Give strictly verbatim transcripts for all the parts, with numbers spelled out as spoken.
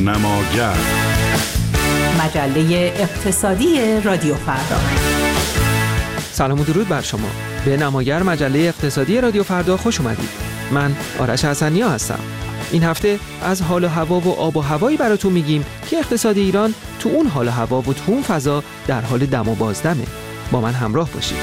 نماگر، مجله اقتصادی رادیو فردا. سلام و درود بر شما. به نماگر مجله اقتصادی رادیو فردا خوش اومدید. من آرش حسنیا هستم. این هفته از حال و هوا و آب و هوایی براتون میگیم که اقتصاد ایران تو اون حال و هوا و تو اون فضا در حال دم و بازدمه. با من همراه باشید.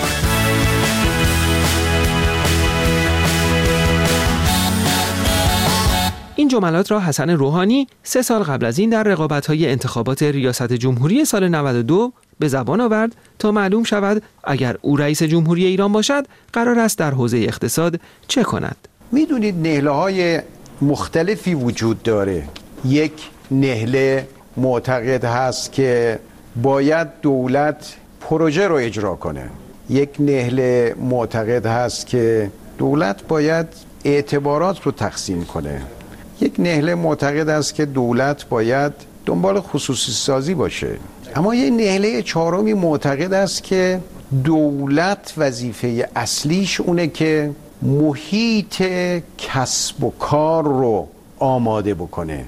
این جملات را حسن روحانی سه سال قبل از این در رقابت‌های انتخابات ریاست جمهوری سال نود و دو به زبان آورد تا معلوم شود اگر او رئیس جمهوری ایران باشد قرار است در حوزه اقتصاد چه کند. میدونید نهله‌های مختلفی وجود داره. یک نهله معتقد هست که باید دولت پروژه رو اجرا کنه. یک نهله معتقد هست که دولت باید اعتبارات رو تقسیم کنه. یک نهله معتقد است که دولت باید دنبال خصوصی سازی باشه. اما یک نهله چهارمی معتقد است که دولت وظیفه اصلیش اونه که محیط کسب و کار رو آماده بکنه،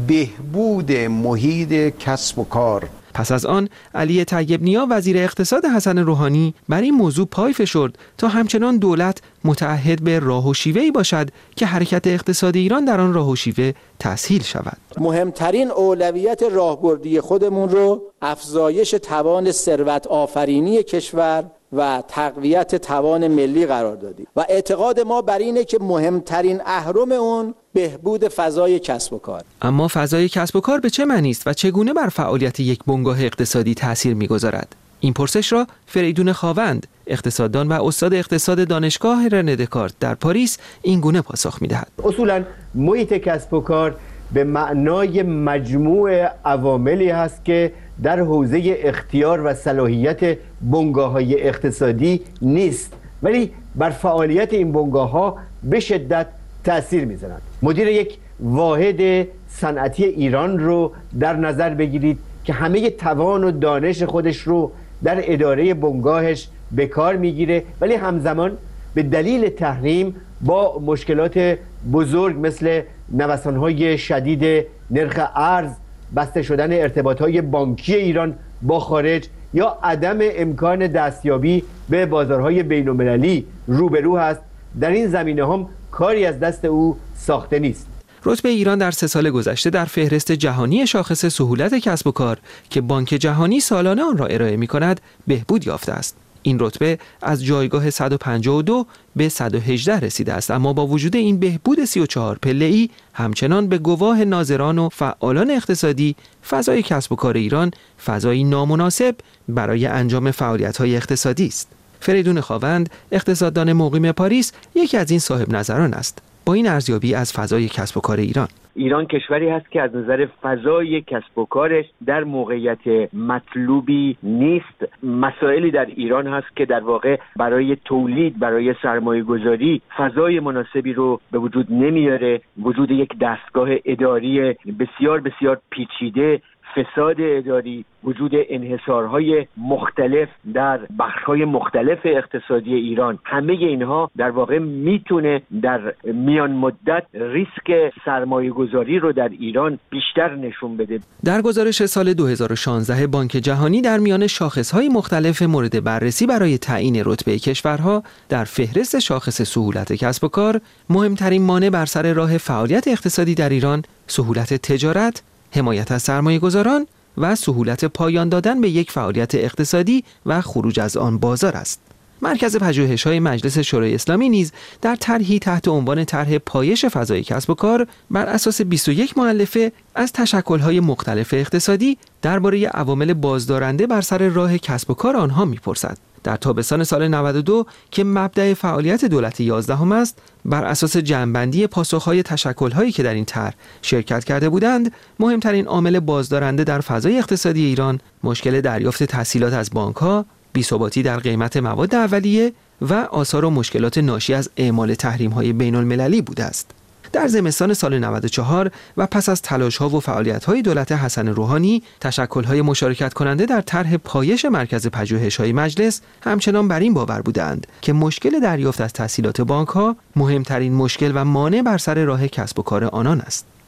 بهبود محیط کسب و کار. پس از آن علی طیب نیا وزیر اقتصاد حسن روحانی بر این موضوع پای فشرد تا همچنان دولت متعهد به راه و شیوه‌ای باشد که حرکت اقتصاد ایران در آن راه و شیوه تسهیل شود. مهمترین اولویت راهبردی خودمون رو افزایش توان ثروت آفرینی کشور و تقویت توان ملی قرار دادیم و اعتقاد ما بر اینه که مهمترین اهرم اون بهبود فضای کسب و کار. اما فضای کسب و کار به چه معنی است و چگونه بر فعالیت یک بنگاه اقتصادی تأثیر می‌گذارد؟ این پرسش را فریدون خاوند، اقتصاددان و استاد اقتصاد دانشگاه رنه دکارت در پاریس این گونه پاسخ می‌دهد. اصولاً محیط کسب و کار به معنای مجموع عواملی هست که در حوزه اختیار و صلاحیت بنگاه‌های اقتصادی نیست، ولی بر فعالیت این بنگاه‌ها به شدت تأثیر می‌ذارند. مدیر یک واحد صنعتی ایران رو در نظر بگیرید که همه توان و دانش خودش رو در اداره بنگاهش به کار می‌گیره، ولی همزمان به دلیل تحریم با مشکلات بزرگ مثل نوسان‌های شدید نرخ ارز، بسته شدن ارتباطات بانکی ایران با خارج یا عدم امکان دستیابی به بازارهای بین‌المللی روبرو هست. در این زمینه هم کاری از دست او ساخته نیست. رتبه ایران در سه سال گذشته در فهرست جهانی شاخص سهولت کسب و کار که بانک جهانی سالانه آن را ارائه می‌کند بهبود یافته است. این رتبه از جایگاه صد و پنجاه و دو به صد و هجده رسیده است، اما با وجود این بهبود سی و چهار پله‌ای همچنان به گواه ناظران و فعالان اقتصادی فضای کسب و کار ایران فضایی نامناسب برای انجام فعالیت‌های اقتصادی است. فریدون خاوند، اقتصاددان مقیم پاریس، یکی از این صاحب نظران است. با این ارزیابی از فضای کسب و کار ایران، ایران کشوری هست که از نظر فضای کسب و کارش در موقعیت مطلوبی نیست. مسائلی در ایران هست که در واقع برای تولید، برای سرمایه گذاری فضای مناسبی رو به وجود نمیاره. وجود یک دستگاه اداری بسیار بسیار پیچیده، فساد اداری، وجود انحصارهای مختلف در بخش‌های مختلف اقتصادی ایران، همه اینها در واقع میتونه در میان مدت ریسک سرمایه گذاری رو در ایران بیشتر نشون بده. در گزارش سال دو هزار و شانزده بانک جهانی در میان شاخص‌های مختلف مورد بررسی برای تعیین رتبه کشورها در فهرست شاخص سهولت کسب و کار، مهمترین مانع بر سر راه فعالیت اقتصادی در ایران سهولت تجارت، حمایت از سرمایه گذاران و سهولت پایان دادن به یک فعالیت اقتصادی و خروج از آن بازار است. مرکز پژوهش‌های مجلس شورای اسلامی نیز در طرحی تحت عنوان طرح پایش فضای کسب و کار بر اساس بیست و یک مؤلفه از تشکل‌های مختلف اقتصادی درباره عوامل بازدارنده بر سر راه کسب و کار آنها می‌پرسد. در تابستان سال نود و دو که مبدأ فعالیت دولت یازدهم است، بر اساس جمع‌بندی پاسخ‌های تشکل‌هایی که در این طرح شرکت کرده بودند، مهمترین عامل بازدارنده در فضای اقتصادی ایران مشکل دریافت تسهیلات از بانک‌ها، بی‌ثباتی در قیمت مواد اولیه و آثار و مشکلات ناشی از اعمال تحریم‌های بین‌المللی بوده است. در زمستان سال نود و چهار و پس از تلاش‌ها و فعالیت‌های دولت حسن روحانی، تشکل‌های مشارکت کننده در طرح پایش مرکز پژوهش‌های مجلس همچنان بر این باور بودند که مشکل دریافت از تسهیلات بانک‌ها مهمترین مشکل و مانع بر سر راه کسب و کار آنان است.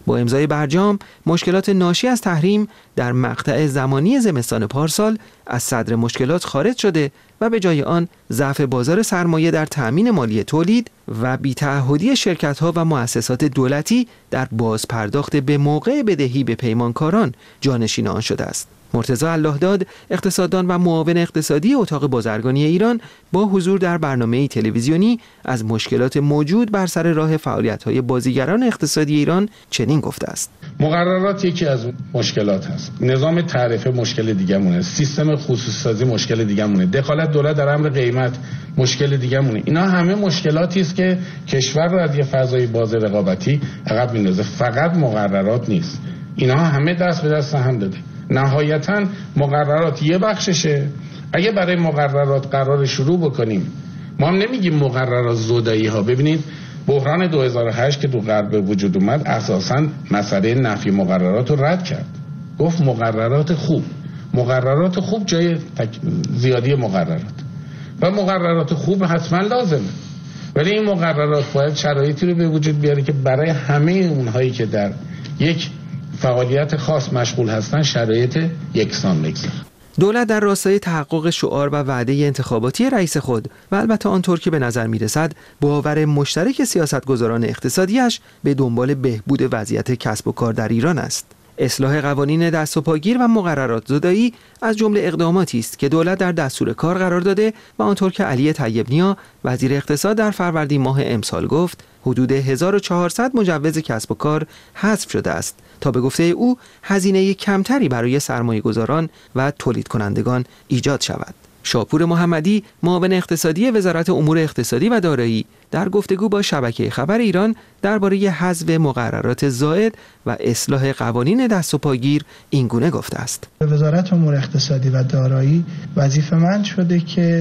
با امضای برجام مشکلات ناشی از تحریم در مقطع زمانی زمستان پارسال از صدر مشکلات خارج شده و به جای آن ضعف بازار سرمایه در تأمین مالی تولید و بی‌تعهدی شرکت‌ها و مؤسسات دولتی در بازپرداخت به موقع بدهی به پیمانکاران جانشین آن شده است. مرتضی اللهداد، اقتصاددان و معاون اقتصادی اتاق بازرگانی ایران، با حضور در برنامه تلویزیونی از مشکلات موجود بر سر راه فعالیت‌های بازیگران اقتصادی ایران چنین گفته است: مقررات یکی از مشکلات هست، نظام تعرفه مشکل دیگه مونه، سیستم خصوصی سازی مشکل دیگه مونه، دخالت دولت در امر قیمت مشکل دیگه مونه. اینا همه مشکلاتی است که کشور را از یه فضای باز رقابتی عقب میندازه. فقط مقررات نیست، اینا همه دست به دست هم داده. نهایتاً مقررات یه بخششه. اگه برای مقررات قرار شروع بکنیم، ما هم نمیگیم مقررات زودایی ها. ببینید بحران دو هزار و هشت که تو غرب به وجود اومد اساساً مسئله نفی مقررات رو رد کرد، گفت مقررات خوب. مقررات خوب جای تک... زیادی مقررات و مقررات خوب حتما لازمه، ولی این مقررات باید شرایطی رو به وجود بیاره که برای همه اونهایی که در یک فعالیت خاص مشغول هستن شرایط یکسان بگذاره. دولت در راستای تحقق شعار و وعده انتخاباتی رئیس خود و البته آنطور که به نظر میرسد باور مشترک سیاستگزاران اقتصادیش به دنبال بهبود وضعیت کسب و کار در ایران است. اصلاح قوانین دست و پاگیر و مقررات زدایی از جمله اقداماتی است که دولت در دستور کار قرار داده و آنطور که علی طیب نیا وزیر اقتصاد در فروردین ماه امسال گفت حدود هزار و چهارصد مجوز کسب و کار حذف شده است تا به گفته او هزینه کمتری برای سرمایه‌گذاران و تولید کنندگان ایجاد شود. شاپور محمدی، معاون اقتصادی وزارت امور اقتصادی و دارایی، در گفتگو با شبکه خبر ایران درباره حذف مقررات زائد و اصلاح قوانین دست و پاگیر اینگونه گفته است: به وزارت امور اقتصادی و دارایی وظیفه‌مند شده که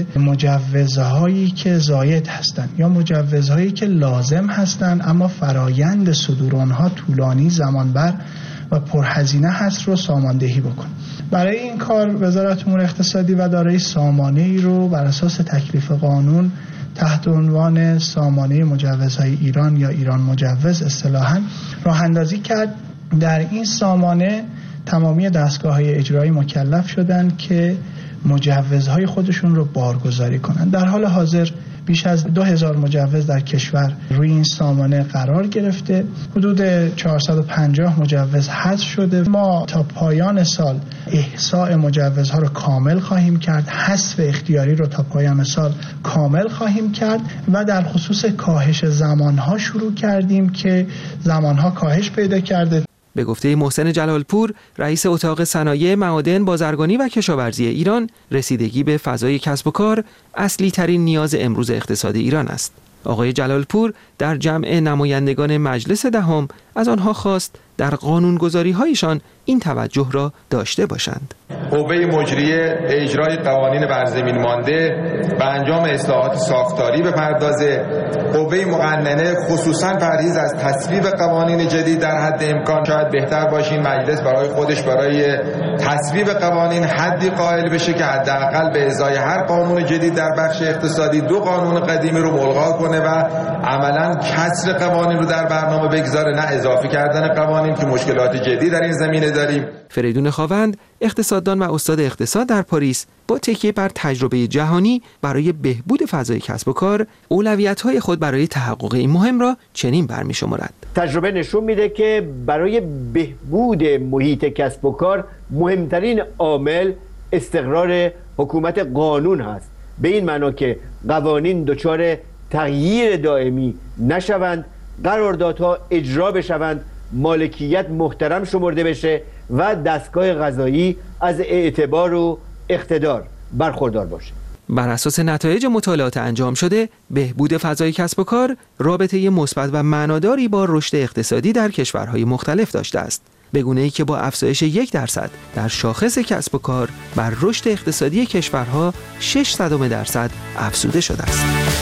مجوزهایی که زائد هستند یا مجوزهایی که لازم هستند اما فرایند صدور آنها طولانی، زمانبر و پرهزینه هست رو ساماندهی بکنه. برای این کار وزارت امور اقتصادی و دارایی سامانه‌ای رو بر اساس تکلیف قانون تحت عنوان سامانه مجوزهای ایران یا ایران مجوز اصطلاحاً راه اندازی کرد. در این سامانه تمامی دستگاه‌های اجرایی مکلف شدند که مجوزهای خودشون رو بارگذاری کنند. در حال حاضر بیش از دو هزار مجوز در کشور روی این سامانه قرار گرفته. حدود چهارصد و پنجاه مجوز حذف شده. ما تا پایان سال احصاء مجوزها رو کامل خواهیم کرد، حذف اختیاری رو تا پایان سال کامل خواهیم کرد و در خصوص کاهش زمانها شروع کردیم که زمانها کاهش پیدا کرده. به گفته محسن جلالپور، رئیس اتاق صنایع، معادن، بازرگانی و کشاورزی ایران، رسیدگی به فضای کسب و کار اصلی ترین نیاز امروز اقتصاد ایران است. آقای جلالپور در جمع نمایندگان مجلس دهم از آنها خواست در قانونگذاری هایشان این توجه را داشته باشند. قوه مجریه اجرای قوانین بر زمین مانده به انجام اصلاحات ساختاری بپردازه. قوه مقننه خصوصاً پرهیز از تصویب قوانین جدید در حد امکان. شاید بهتر باشین مجلس برای خودش برای تصویب قوانین حدی قائل بشه که حداقل به ازای هر قانون جدید در بخش اقتصادی دو قانون قدیمی رو ملغا کنه و عملاً کسر قوانین رو در برنامه بگذاره، نه اضافه کردن قوانین که مشکلات جدی در این زمینه داریم. فریدون خاوند، اقتصاددان و استاد اقتصاد در پاریس، با تکیه بر تجربه جهانی برای بهبود فضای کسب و کار، اولویت‌های خود برای تحقق این مهم را چنین برمی‌شمارد. تجربه نشون میده که برای بهبود محیط کسب و کار مهمترین عامل استقرار حکومت قانون هست. به این معنا که قوانین دچار تغییر دائمی نشوند، قراردادها اجرا بشوند، مالکیت محترم شمرده بشه و دستگاه قضایی از اعتبار و اقتدار برخوردار باشه. بر اساس نتایج مطالعات انجام شده، بهبود فضای کسب و کار رابطه مثبت و معناداری با رشد اقتصادی در کشورهای مختلف داشته است، به گونه‌ای که با افزایش یک درصد در شاخص کسب و کار بر رشد اقتصادی کشورها شش صدم درصد افزوده شده است.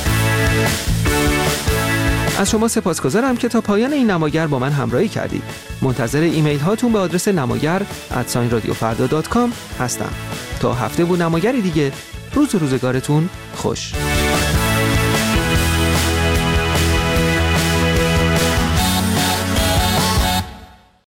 از شما سپاسگزارم که تا پایان این نماگر با من همراهی کردید. منتظر ایمیل هاتون به آدرس نماگر ات رادیو فردا دات کام هستم. تا هفته و نماگری دیگه، روز و روزگارتون خوش.